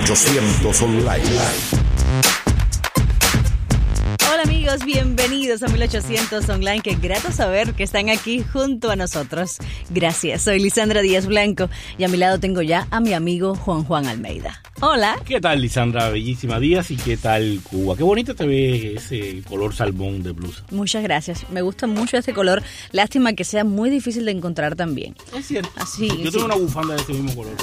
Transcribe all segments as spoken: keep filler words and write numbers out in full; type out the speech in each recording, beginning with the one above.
ochocientos Online. Hola amigos, bienvenidos a mil ochocientos Online. Qué grato saber que están aquí junto a nosotros. Gracias, soy Lisandra Díaz Blanco y a mi lado tengo ya a mi amigo Juan Juan Almeida. Hola. ¿Qué tal, Lisandra? Bellísima Díaz. ¿Y qué tal, Cuba? Qué bonita te ve ese color salmón de blusa. Muchas gracias. Me gusta mucho este color. Lástima que sea muy difícil de encontrar también. Es cierto. Así, yo sí. tengo una bufanda de ese mismo color.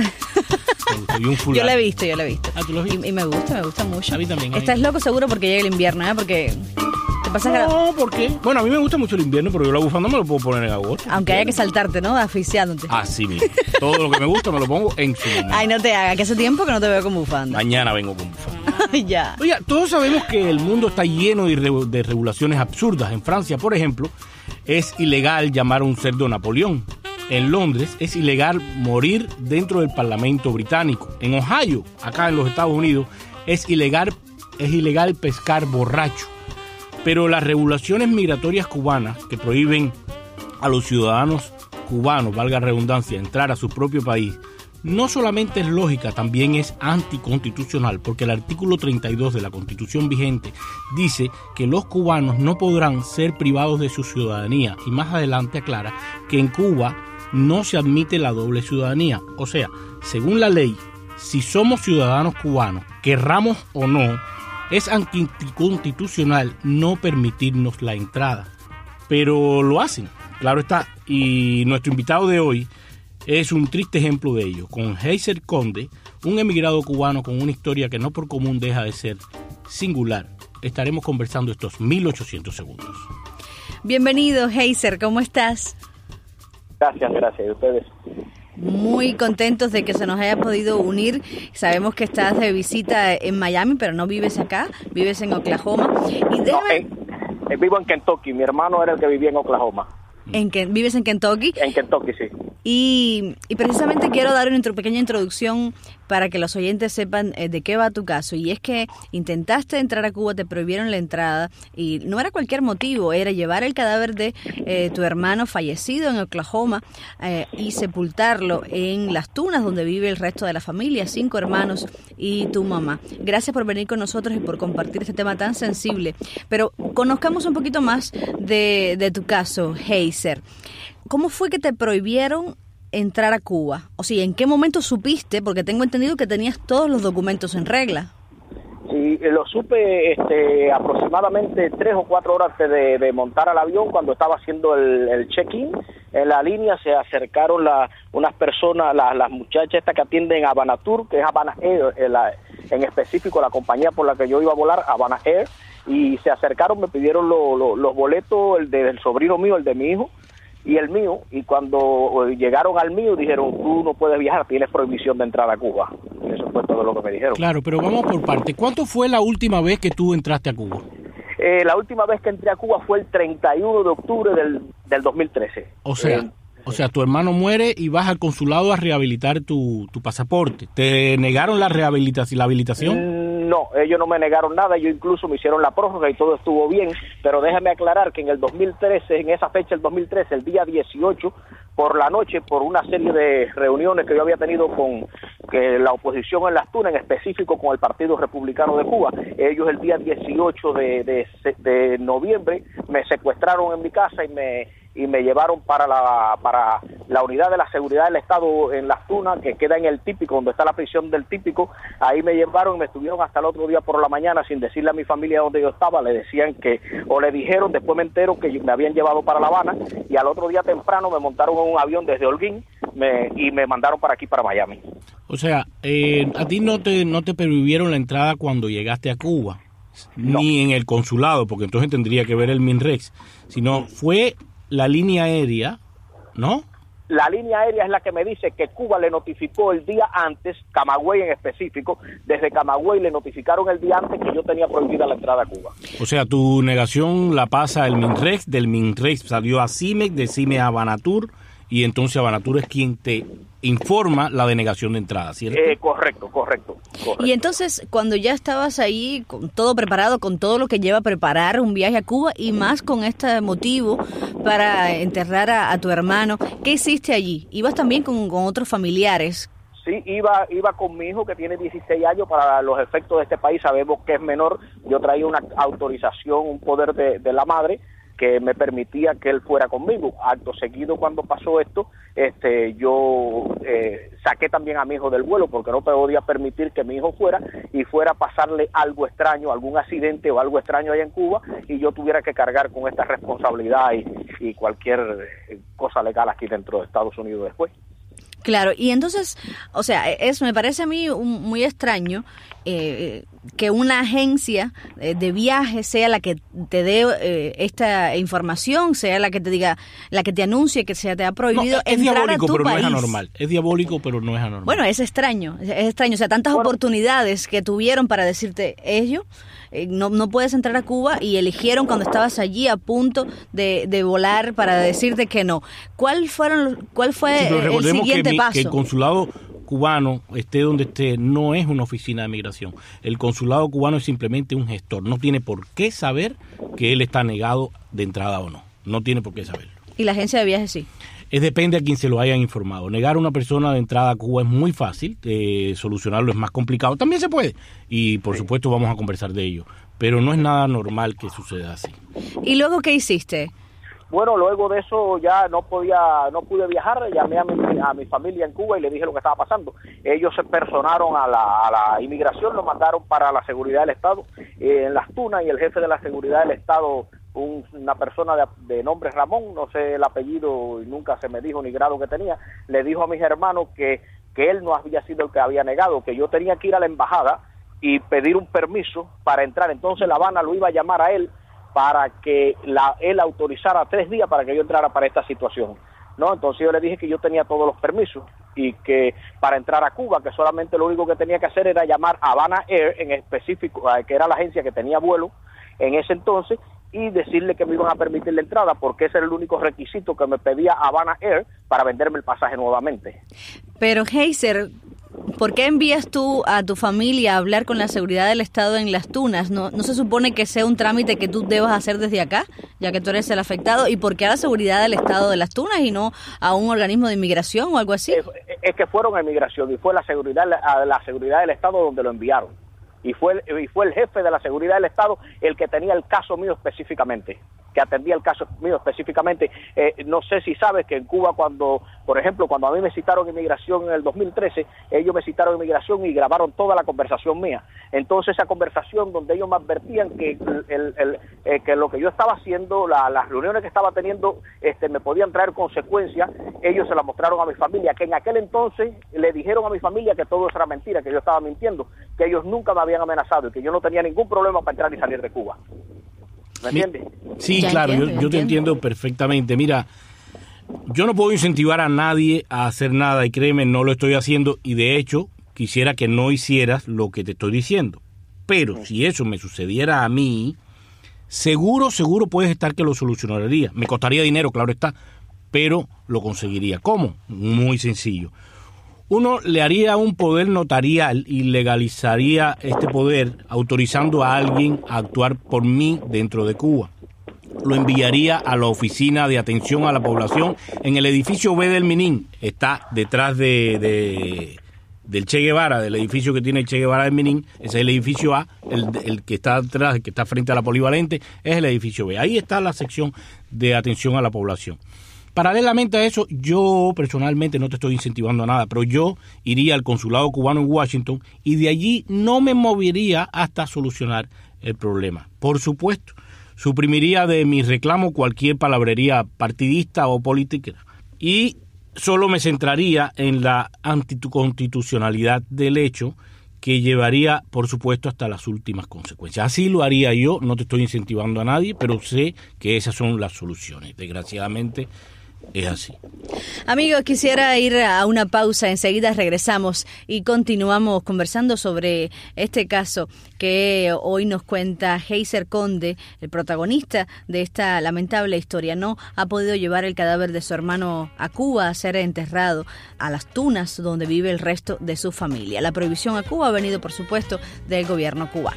Y un yo la he visto, yo la he visto. Ah, ¿tú lo has visto? Y, y me gusta, me gusta mucho. A mí también. Estás loco seguro porque llega el invierno, ¿eh? Porque te pasa que... No, ¿por qué? Bueno, a mí me gusta mucho el invierno, pero yo la bufanda me lo puedo poner en agosto. Aunque haya que saltarte, ¿no? Asfixiándote. Así mismo. Todo lo que me gusta me lo pongo en su momento. Ay, no te hagas, que hace tiempo que no te veo con bufanda. Mañana vengo con bufanda. Ya. Oye, todos sabemos que el mundo está lleno de, re- de regulaciones absurdas. En Francia, por ejemplo, es ilegal llamar a un cerdo Napoleón. En Londres es ilegal morir dentro del Parlamento británico. En Ohio, acá en los Estados Unidos, es ilegal, es ilegal pescar borracho. Pero las regulaciones migratorias cubanas que prohíben a los ciudadanos cubanos, valga redundancia, entrar a su propio país, no solamente es lógica, también es anticonstitucional, porque el artículo treinta y dos de la Constitución vigente dice que los cubanos no podrán ser privados de su ciudadanía, y más adelante aclara que en Cuba no se admite la doble ciudadanía. O sea, según la ley, si somos ciudadanos cubanos, querramos o no, es anticonstitucional no permitirnos la entrada. Pero lo hacen, claro está, y nuestro invitado de hoy es un triste ejemplo de ello, con Heiser Conde, un emigrado cubano con una historia que no por común deja de ser singular. Estaremos conversando estos mil ochocientos segundos. Bienvenido, Heiser, ¿cómo estás? Gracias, gracias. ¿Y ustedes? Muy contentos de que se nos haya podido unir. Sabemos que estás de visita en Miami, pero no vives acá, vives en Oklahoma. Y déjame... No, en, en, vivo en Kentucky. Mi hermano era el que vivía en Oklahoma. ¿En que, ¿Vives en Kentucky? En Kentucky, sí. Y, y precisamente quiero dar una intro, pequeña introducción para que los oyentes sepan eh, de qué va tu caso. Y es que intentaste entrar a Cuba, te prohibieron la entrada y no era cualquier motivo, era llevar el cadáver de eh, tu hermano fallecido en Oklahoma eh, y sepultarlo en Las Tunas, donde vive el resto de la familia, cinco hermanos y tu mamá. Gracias por venir con nosotros y por compartir este tema tan sensible. Pero conozcamos un poquito más de, de tu caso, Heiser. ¿Cómo fue que te prohibieron entrar a Cuba? O sea, ¿en qué momento supiste? Porque tengo entendido que tenías todos los documentos en regla. Sí, lo supe este, aproximadamente tres o cuatro horas antes de, de montar al avión, cuando estaba haciendo el, el check-in. En la línea se acercaron la, unas personas, la, las muchachas estas que atienden a Habana Tour, que es Habana Air, en, la, en específico la compañía por la que yo iba a volar, Habana Air, y se acercaron, me pidieron lo, lo, los boletos, el del sobrino mío, el de mi hijo, y el mío, y cuando llegaron al mío dijeron, tú no puedes viajar, tienes prohibición de entrar a Cuba. Eso fue todo lo que me dijeron. Claro, pero vamos por parte. ¿Cuánto fue la última vez que tú entraste a Cuba? Eh, la última vez que entré a Cuba fue el treinta y uno de octubre del, del dos mil trece. O sea, eh, o sea, tu hermano muere y vas al consulado a rehabilitar tu, tu pasaporte. ¿Te negaron la rehabilitación? La habilitación? No, ellos no me negaron nada, ellos incluso me hicieron la prórroga y todo estuvo bien, pero déjame aclarar que en el dos mil trece, en esa fecha, el dos mil trece, el día dieciocho, por la noche, por una serie de reuniones que yo había tenido con que la oposición en Las Tunas, en específico con el Partido Republicano de Cuba, ellos el día dieciocho de, de, de noviembre me secuestraron en mi casa y me y me llevaron para la para la unidad de la seguridad del Estado en Las Tunas, que queda en el Típico, donde está la prisión del Típico. Ahí me llevaron y me estuvieron hasta el otro día por la mañana sin decirle a mi familia dónde yo estaba. Le decían que, o le dijeron, después me entero que me habían llevado para La Habana, y al otro día temprano me montaron en un avión desde Holguín me, y me mandaron para aquí, para Miami. O sea, eh, a ti no te no te prohibieron la entrada cuando llegaste a Cuba, no. Ni en el consulado, porque entonces tendría que ver el MINREX, sino fue la línea aérea, ¿no? La línea aérea es la que me dice que Cuba le notificó el día antes, Camagüey en específico, desde Camagüey le notificaron el día antes que yo tenía prohibida la entrada a Cuba. O sea, tu negación la pasa el MINREX, del MINREX salió a CIMEC, de CIMEC a Banatur, y entonces Banatur es quien te informa la denegación de entrada, ¿cierto? Eh, correcto, correcto, correcto. Y entonces, cuando ya estabas ahí con todo preparado, con todo lo que lleva a preparar un viaje a Cuba y más con este motivo para enterrar a, a tu hermano, ¿qué hiciste allí? ¿Ibas también con, con otros familiares? Sí, iba iba con mi hijo que tiene dieciséis años. Para los efectos de este país sabemos que es menor. Yo traía una autorización, un poder de, de la madre que me permitía que él fuera conmigo. Acto seguido, cuando pasó esto, este, yo eh, saqué también a mi hijo del vuelo porque no podía permitir que mi hijo fuera y fuera a pasarle algo extraño, algún accidente o algo extraño allá en Cuba y yo tuviera que cargar con esta responsabilidad y, y cualquier cosa legal aquí dentro de Estados Unidos después. Claro, y entonces, o sea, eso me parece a mí un, muy extraño eh, que una agencia eh, de viajes sea la que te dé eh, esta información, sea la que te diga, la que te anuncie que se te ha prohibido no, es entrar a tu pero país. No es anormal. Es diabólico, pero no es anormal. Bueno, es extraño, es extraño. O sea, tantas bueno, oportunidades que tuvieron para decirte ello. No, no puedes entrar a Cuba y eligieron cuando estabas allí a punto de, de volar para decirte que no. ¿Cuál fueron cuál fue sí, el siguiente que mi, paso? Que el consulado cubano, esté donde esté, no es una oficina de migración. El consulado cubano es simplemente un gestor. No tiene por qué saber que él está negado de entrada o no. No tiene por qué saberlo. ¿Y la agencia de viajes sí? Es depende a quien se lo hayan informado. Negar a una persona de entrada a Cuba es muy fácil, eh, solucionarlo es más complicado. También se puede y por sí. supuesto vamos a conversar de ello, pero no es nada normal que suceda así. ¿Y luego qué hiciste? Bueno, luego de eso ya no podía, no pude viajar, llamé a mi, a mi familia en Cuba y le dije lo que estaba pasando. Ellos se personaron a la, a la inmigración, lo mandaron para la seguridad del Estado eh, en Las Tunas y el jefe de la seguridad del Estado, un, una persona de, de nombre Ramón, no sé el apellido y nunca se me dijo ni grado que tenía, le dijo a mis hermanos que, que él no había sido el que había negado, que yo tenía que ir a la embajada y pedir un permiso para entrar. Entonces La Habana lo iba a llamar a él para que la, él autorizara tres días para que yo entrara para esta situación, ¿no? Entonces yo le dije que yo tenía todos los permisos y que para entrar a Cuba, que solamente lo único que tenía que hacer era llamar a Habana Air en específico, que era la agencia que tenía vuelo en ese entonces, y decirle que me iban a permitir la entrada, porque ese era el único requisito que me pedía Habana Air para venderme el pasaje nuevamente. Pero Heiser, ¿por qué envías tú a tu familia a hablar con la seguridad del Estado en Las Tunas? ¿No, no se supone que sea un trámite que tú debas hacer desde acá, ya que tú eres el afectado? ¿Y por qué a la seguridad del Estado de Las Tunas y no a un organismo de inmigración o algo así? Es, es que fueron a inmigración y fue la seguridad, a la seguridad del Estado donde lo enviaron. Y fue, el, y fue el jefe de la seguridad del Estado el que tenía el caso mío específicamente, que atendía el caso mío específicamente. Eh, no sé si sabes que en Cuba cuando, por ejemplo, cuando a mí me citaron inmigración en el dos mil trece, ellos me citaron inmigración y grabaron toda la conversación mía. Entonces esa conversación donde ellos me advertían que el, el, el, eh, que lo que yo estaba haciendo, la, las reuniones que estaba teniendo, este, me podían traer consecuencias, ellos se las mostraron a mi familia, que en aquel entonces le dijeron a mi familia que todo eso era mentira, que yo estaba mintiendo, que ellos nunca me habían amenazado y que yo no tenía ningún problema para entrar y salir de Cuba. ¿Me entiendes? Sí, ya claro, entiendo, yo, yo te entiendo perfectamente. Mira, yo no puedo incentivar a nadie a hacer nada y créeme, no lo estoy haciendo y de hecho quisiera que no hicieras lo que te estoy diciendo. Pero sí. si eso me sucediera a mí, seguro, seguro puedes estar que lo solucionaría. Me costaría dinero, claro está, pero lo conseguiría. ¿Cómo? Muy sencillo. Uno le haría un poder notarial y legalizaría este poder autorizando a alguien a actuar por mí dentro de Cuba. Lo enviaría a la oficina de atención a la población en el edificio B del Minin. Está detrás de, de del Che Guevara, del edificio que tiene el Che Guevara del Minin. Ese es el edificio A, el, el que está atrás, el que está frente a la polivalente, es el edificio B. Ahí está la sección de atención a la población. Paralelamente a eso, yo personalmente no te estoy incentivando a nada, pero yo iría al consulado cubano en Washington y de allí no me movería hasta solucionar el problema. Por supuesto, suprimiría de mi reclamo cualquier palabrería partidista o política y solo me centraría en la anticonstitucionalidad del hecho que llevaría, por supuesto, hasta las últimas consecuencias. Así lo haría yo, no te estoy incentivando a nadie, pero sé que esas son las soluciones. Desgraciadamente, es así. Amigos, quisiera ir a una pausa, enseguida regresamos y continuamos conversando sobre este caso que hoy nos cuenta Heiser Conde, el protagonista de esta lamentable historia. No ha podido llevar el cadáver de su hermano a Cuba a ser enterrado a Las Tunas, donde vive el resto de su familia. La prohibición a Cuba ha venido, por supuesto, del gobierno cubano.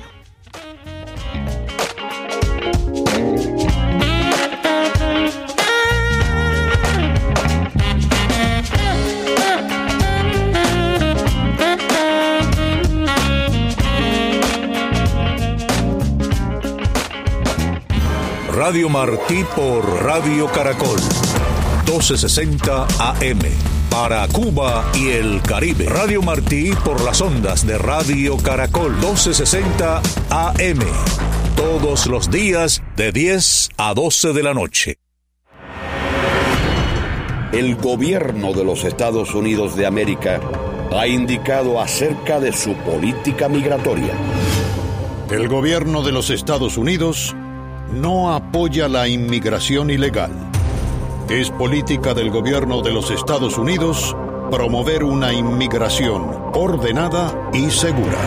Radio Martí por Radio Caracol, doce sesenta A M. Para Cuba y el Caribe. Radio Martí por las ondas de Radio Caracol, doce sesenta A M. Todos los días de diez a doce de la noche. El gobierno de los Estados Unidos de América ha indicado acerca de su política migratoria. El gobierno de los Estados Unidos no apoya la inmigración ilegal. Es política del gobierno de los Estados Unidos promover una inmigración ordenada y segura.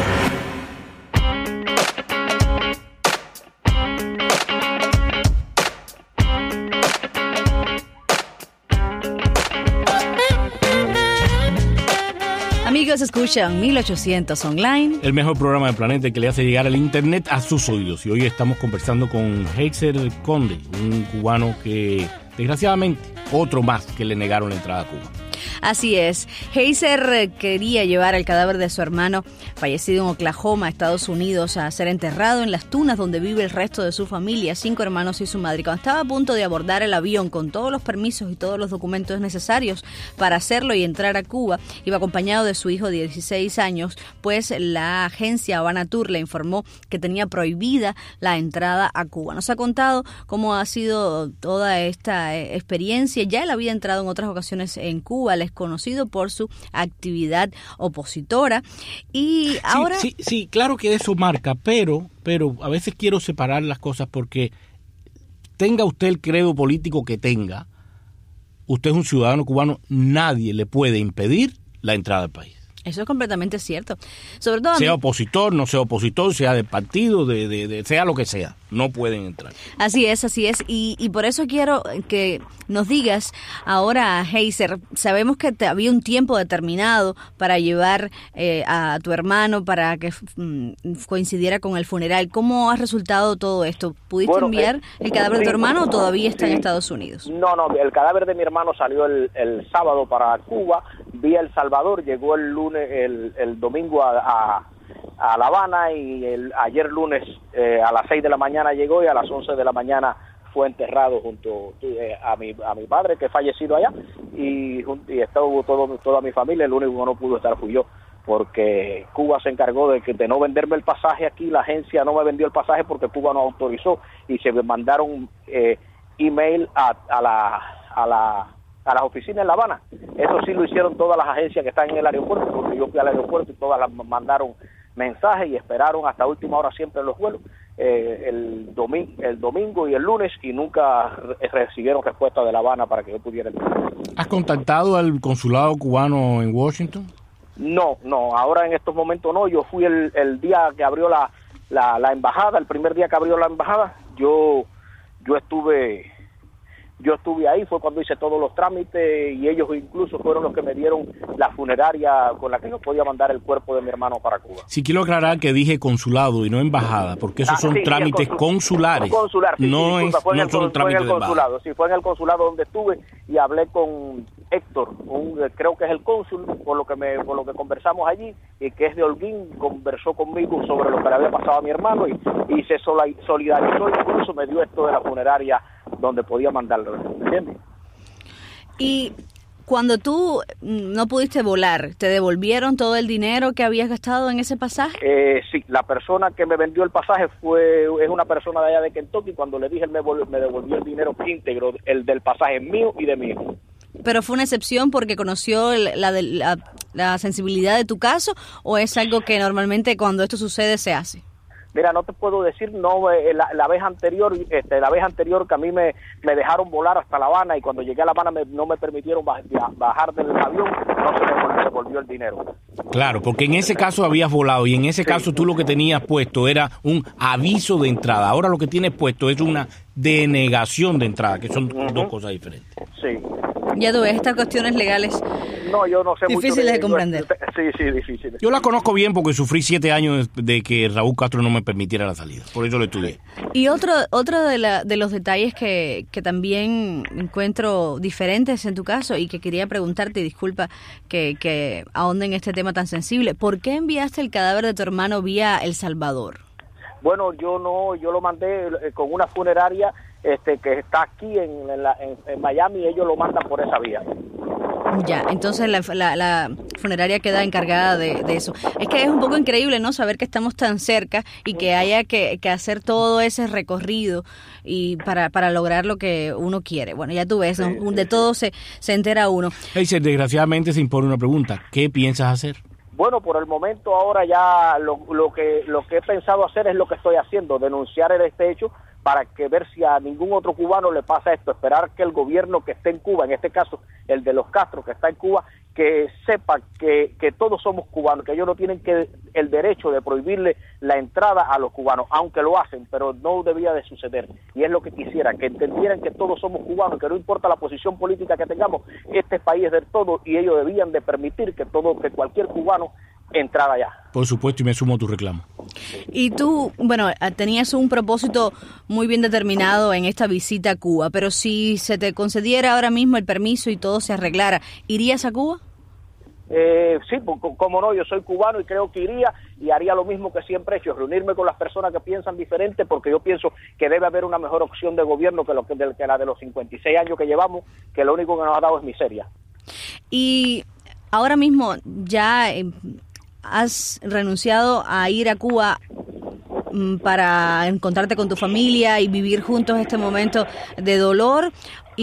Amigos, escuchan mil ochocientos Online. El mejor programa del planeta que le hace llegar el internet a sus oídos. Y hoy estamos conversando con Heiser Conde, un cubano que, desgraciadamente, otro más que le negaron la entrada a Cuba. Así es. Heiser quería llevar el cadáver de su hermano, fallecido en Oklahoma, Estados Unidos, a ser enterrado en las tunas donde vive el resto de su familia, cinco hermanos y su madre. Cuando estaba a punto de abordar el avión con todos los permisos y todos los documentos necesarios para hacerlo y entrar a Cuba, iba acompañado de su hijo de dieciséis años, pues la agencia Havana Tour le informó que tenía prohibida la entrada a Cuba. Nos ha contado cómo ha sido toda esta experiencia. Ya él había entrado en otras ocasiones en Cuba, les conocido por su actividad opositora y ahora... Sí, sí, sí, claro que eso marca, pero, pero a veces quiero separar las cosas porque tenga usted el credo político que tenga, usted es un ciudadano cubano, nadie le puede impedir la entrada al país. Eso es completamente cierto. Sobre todo sea opositor, no sea opositor, sea de partido, de, de, de sea lo que sea, no pueden entrar. Así es, así es. Y, y por eso quiero que nos digas ahora, Heiser, sabemos que te había un tiempo determinado para llevar eh, a tu hermano para que mm, coincidiera con el funeral. ¿Cómo ha resultado todo esto? ¿Pudiste bueno, enviar eh, el cadáver sí, de tu hermano o todavía está sí. en Estados Unidos? No, no, el cadáver de mi hermano salió el, el sábado para Cuba, vía El Salvador, llegó el lunes, el, el domingo a, a, a La Habana y el, ayer lunes eh, a las seis de la mañana llegó y a las once de la mañana fue enterrado junto eh, a mi a mi padre que es fallecido allá y, y estuvo todo, toda mi familia. El único que no pudo estar fui yo porque Cuba se encargó de que de no venderme el pasaje aquí, la agencia no me vendió el pasaje porque Cuba no autorizó y se me mandaron eh, email a, a la a la a las oficinas en La Habana. Eso sí lo hicieron todas las agencias que están en el aeropuerto, porque yo fui al aeropuerto y todas las mandaron mensajes y esperaron hasta última hora siempre los vuelos, eh, el, domi- el domingo y el lunes, y nunca re- recibieron respuesta de La Habana para que yo pudiera entrar. ¿Has contactado al consulado cubano en Washington? No, no, ahora en estos momentos no. Yo fui el, el día que abrió la, la, la embajada, el primer día que abrió la embajada, yo, yo estuve... Yo estuve ahí, fue cuando hice todos los trámites y ellos incluso fueron los que me dieron la funeraria con la que yo podía mandar el cuerpo de mi hermano para Cuba. Sí, quiero aclarar que dije consulado y no embajada, porque esos Ah, son sí, trámites sí, consulares. Consular, sí, no sí, disculpa, es, fue en no el, son fue en trámites el de embajada. consulado, sí, fue en el consulado donde estuve y hablé con Héctor, un, creo que es el cónsul, por lo que me, por lo que conversamos allí, y que es de Holguín, conversó conmigo sobre lo que le había pasado a mi hermano y, y se solidarizó, incluso me dio esto de la funeraria donde podía mandarlo, ¿entiendes? Y cuando tú no pudiste volar, ¿te devolvieron todo el dinero que habías gastado en ese pasaje? Eh, sí, la persona que me vendió el pasaje fue es una persona de allá de Kentucky. Cuando le dije, él me, vol- me devolvió el dinero íntegro, el del pasaje mío y de mi hijo. ¿Pero fue una excepción porque conoció el- la, de- la, la sensibilidad de tu caso o es algo que normalmente cuando esto sucede se hace? Mira, no te puedo decir, no, eh, la, la vez anterior, este, la vez anterior que a mí me, me dejaron volar hasta La Habana y cuando llegué a La Habana me, no me permitieron baj- bajar del avión, no se me devolvió el dinero. Claro, porque en ese caso habías volado y en ese Sí. caso tú lo que tenías puesto era un aviso de entrada. Ahora lo que tienes puesto es una denegación de entrada, que son Uh-huh. dos cosas diferentes. Sí. Ya tú ves, estas cuestiones legales No, yo no sé mucho difíciles de comprender. Sí, sí, difíciles. Yo la conozco bien porque sufrí siete años de que Raúl Castro no me permitiera la salida. Por eso lo estudié. Y otro otro de, la, de los detalles que, que también encuentro diferentes en tu caso y que quería preguntarte, y disculpa que, que ahonde en este tema tan sensible, ¿por qué enviaste el cadáver de tu hermano vía El Salvador? Bueno, yo no, yo lo mandé eh, con una funeraria este que está aquí en, en, la, en, en Miami, ellos lo mandan por esa vía. Ya, entonces la, la, la funeraria queda encargada de, de eso. Es que es un poco increíble, ¿no? Saber que estamos tan cerca y que haya que, que hacer todo ese recorrido y para, para lograr lo que uno quiere. Bueno, ya tú ves, ¿no? Sí, sí, de todo sí. se, se entera uno. Heiser, desgraciadamente se impone una pregunta. ¿Qué piensas hacer? Bueno, por el momento ahora ya lo, lo que lo que he pensado hacer es lo que estoy haciendo, denunciar este hecho para que ver si a ningún otro cubano le pasa esto, esperar que el gobierno que esté en Cuba, en este caso el de los Castro que está en Cuba, que sepa que, que todos somos cubanos, que ellos no tienen que el derecho de prohibirle la entrada a los cubanos, aunque lo hacen, pero no debía de suceder. Y es lo que quisiera, que entendieran que todos somos cubanos, que no importa la posición política que tengamos, este país es de todos y ellos debían de permitir que todo, que cualquier cubano entrara allá. Por supuesto, y me sumo a tu reclamo. Y tú, bueno, tenías un propósito muy bien determinado en esta visita a Cuba, pero si se te concediera ahora mismo el permiso y todo se arreglara, ¿irías a Cuba? Eh, sí, como no, yo soy cubano y creo que iría y haría lo mismo que siempre he hecho, reunirme con las personas que piensan diferente, porque yo pienso que debe haber una mejor opción de gobierno que, lo que, que la de los cincuenta y seis años que llevamos, que lo único que nos ha dado es miseria. Y ahora mismo ya eh, has renunciado a ir a Cuba para encontrarte con tu familia y vivir juntos este momento de dolor,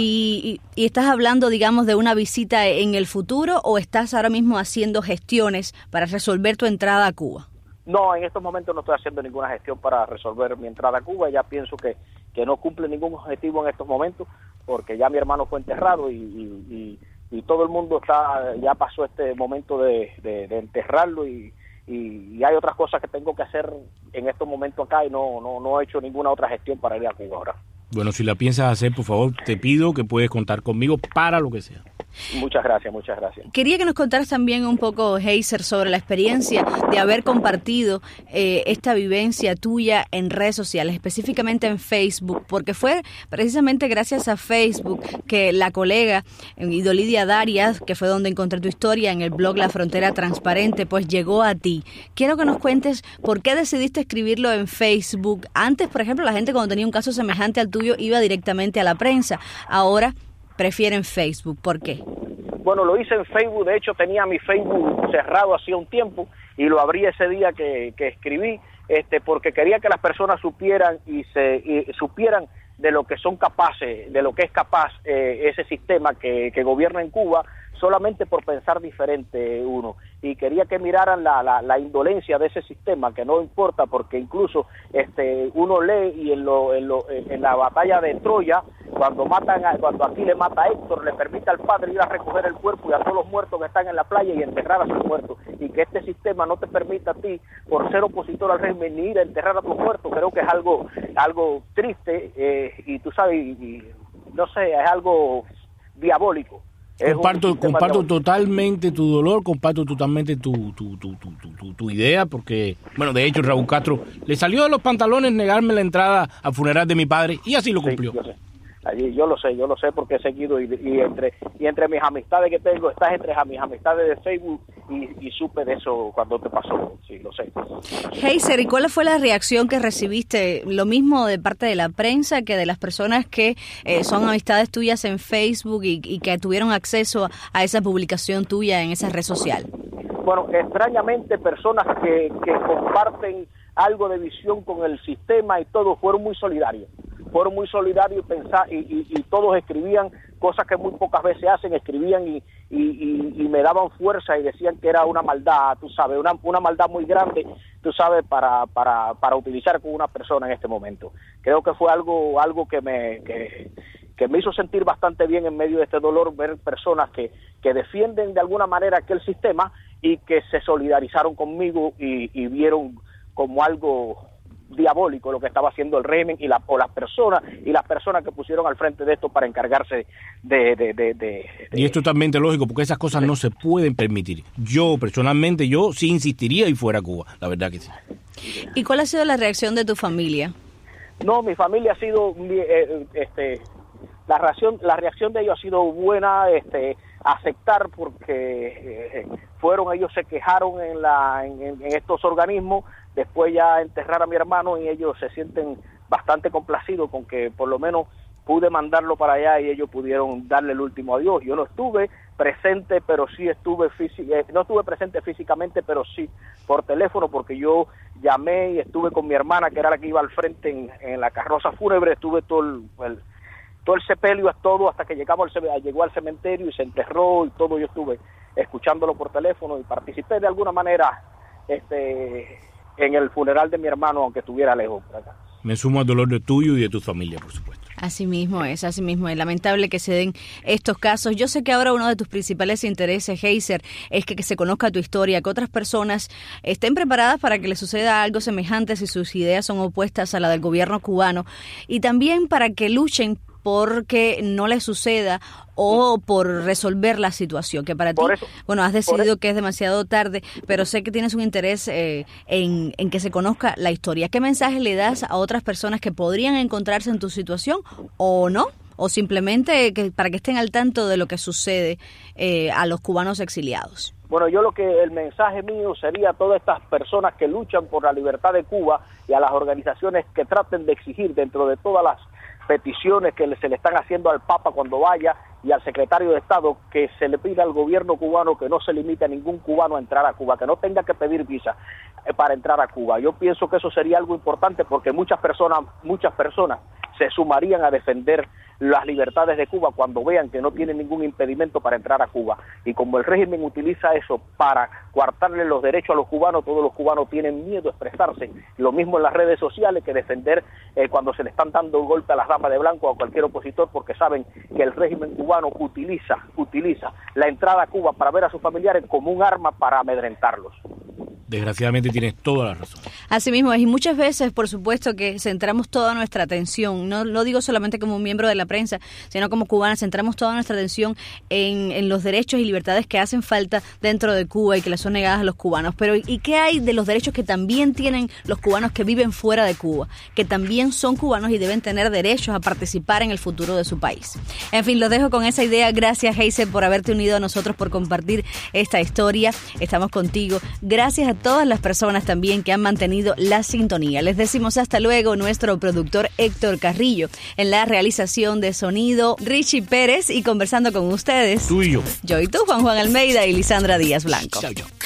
y, y, y estás hablando, digamos, de una visita en el futuro, o estás ahora mismo haciendo gestiones para resolver tu entrada a Cuba? No, en estos momentos no estoy haciendo ninguna gestión para resolver mi entrada a Cuba. Ya pienso que, que no cumple ningún objetivo en estos momentos, porque ya mi hermano fue enterrado y, y, y, y todo el mundo está ya pasó este momento de, de, de enterrarlo, y Y, y hay otras cosas que tengo que hacer en estos momentos acá, y no, no, no he hecho ninguna otra gestión para ir a Cuba ahora. Bueno, si la piensas hacer, por favor, te pido que puedes contar conmigo para lo que sea. Muchas gracias, muchas gracias. Quería que nos contaras también un poco, Heiser, sobre la experiencia de haber compartido eh, esta vivencia tuya en redes sociales, específicamente en Facebook, porque fue precisamente gracias a Facebook que la colega Idolidia Darias, que fue donde encontré tu historia en el blog La Frontera Transparente, pues llegó a ti. Quiero que nos cuentes por qué decidiste escribirlo en Facebook. Antes, por ejemplo, la gente cuando tenía un caso semejante al tuyo iba directamente a la prensa. Ahora prefieren Facebook. ¿Por qué? Bueno, lo hice en Facebook. De hecho, tenía mi Facebook cerrado hacía un tiempo y lo abrí ese día que, que escribí, este, porque quería que las personas supieran y se y supieran de lo que son capaces, de lo que es capaz eh, ese sistema que, que gobierna en Cuba, solamente por pensar diferente uno. Y quería que miraran la, la, la indolencia de ese sistema, que no importa, porque incluso este uno lee y en lo, en, lo, en la batalla de Troya, cuando matan a, cuando aquí le mata a Héctor, le permite al padre ir a recoger el cuerpo y a todos los muertos que están en la playa y enterrar a sus muertos, y que este sistema no te permita a ti, por ser opositor al régimen, ni ir a enterrar a tus muertos. Creo que es algo algo triste, eh, y tú sabes, y, y, no sé, es algo diabólico. Comparto, comparto totalmente tu dolor, comparto totalmente tu, tu, tu, tu, tu, tu idea, porque, bueno, de hecho, Raúl Castro le salió de los pantalones negarme la entrada al funeral de mi padre, y así lo cumplió. Sí, yo sé. Allí, yo lo sé, yo lo sé porque he seguido, y, y entre y entre mis amistades que tengo, estás entre mis amistades de Facebook, y, y supe de eso cuando te pasó, sí, lo sé. Heiser, ¿y cuál fue la reacción que recibiste? Lo mismo de parte de la prensa que de las personas que eh, son amistades tuyas en Facebook y, y que tuvieron acceso a, a esa publicación tuya en esa red social. Bueno, extrañamente, personas que, que comparten algo de visión con el sistema y todo, fueron muy solidarios. fueron muy solidarios y, pensar, y, y, y todos escribían cosas que muy pocas veces hacen, escribían y, y, y, y me daban fuerza y decían que era una maldad, tú sabes, una, una maldad muy grande, tú sabes, para, para, para utilizar con una persona en este momento. Creo que fue algo, algo que me... Que, que me hizo sentir bastante bien en medio de este dolor, ver personas que, que defienden de alguna manera aquel sistema y que se solidarizaron conmigo y, y vieron como algo diabólico lo que estaba haciendo el régimen y la, o las personas y las personas que pusieron al frente de esto para encargarse de... de, de, de, de y es totalmente lógico, porque esas cosas no se pueden permitir. Yo, personalmente, yo sí insistiría y fuera a Cuba, la verdad que sí. ¿Y cuál ha sido la reacción de tu familia? No, mi familia ha sido... Eh, este La reacción, la reacción de ellos ha sido buena, este, aceptar, porque eh, fueron, ellos se quejaron en, la, en, en estos organismos, después ya enterrar a mi hermano y ellos se sienten bastante complacido con que por lo menos pude mandarlo para allá y ellos pudieron darle el último adiós. Yo no estuve presente, pero sí estuve físic- eh, no estuve presente físicamente, pero sí por teléfono, porque yo llamé y estuve con mi hermana, que era la que iba al frente en, en la carroza fúnebre, estuve todo el, el todo el sepelio, todo hasta que llegamos al, llegó al cementerio y se enterró y todo. Yo estuve escuchándolo por teléfono y participé de alguna manera este en el funeral de mi hermano, aunque estuviera lejos por acá. Me sumo al dolor de tuyo y de tu familia, por supuesto. Así mismo es, así mismo es. Lamentable que se den estos casos. Yo sé que ahora uno de tus principales intereses, Heiser, es que, que se conozca tu historia, que otras personas estén preparadas para que les suceda algo semejante si sus ideas son opuestas a la del gobierno cubano, y también para que luchen porque no les suceda o por resolver la situación, que para ti, eso, bueno, has decidido que es demasiado tarde, pero sé que tienes un interés eh, en, en que se conozca la historia. ¿Qué mensaje le das a otras personas que podrían encontrarse en tu situación o no? O simplemente que, para que estén al tanto de lo que sucede eh, a los cubanos exiliados. Bueno, yo lo que el mensaje mío sería a todas estas personas que luchan por la libertad de Cuba y a las organizaciones que traten de exigir dentro de todas las peticiones que se le están haciendo al Papa cuando vaya y al secretario de Estado, que se le pida al gobierno cubano que no se limite a ningún cubano a entrar a Cuba, que no tenga que pedir visa para entrar a Cuba. Yo pienso que eso sería algo importante, porque muchas personas, muchas personas se sumarían a defender las libertades de Cuba cuando vean que no tienen ningún impedimento para entrar a Cuba. Y como el régimen utiliza eso para coartarle los derechos a los cubanos, todos los cubanos tienen miedo a expresarse. Lo mismo en las redes sociales, que defender eh, cuando se le están dando un golpe a las damas de blanco o a cualquier opositor, porque saben que el régimen cubano utiliza, utiliza la entrada a Cuba para ver a sus familiares como un arma para amedrentarlos. Desgraciadamente tienes toda la razón. Así mismo es, y muchas veces, por supuesto, que centramos toda nuestra atención, no lo digo solamente como un miembro de la prensa, sino como cubana, centramos toda nuestra atención en, en los derechos y libertades que hacen falta dentro de Cuba y que les son negadas a los cubanos. Pero ¿y qué hay de los derechos que también tienen los cubanos que viven fuera de Cuba? Que también son cubanos y deben tener derechos a participar en el futuro de su país. En fin, los dejo con esa idea. Gracias, Heiser, por haberte unido a nosotros, por compartir esta historia. Estamos contigo. Gracias a todas las personas también que han mantenido la sintonía. Les decimos hasta luego. Nuestro productor Héctor Carrillo, en la realización de sonido Richie Pérez, y conversando con ustedes, tú y yo, yo y tú, Juan Juan Almeida y Lisandra Díaz Blanco. Chau, chau.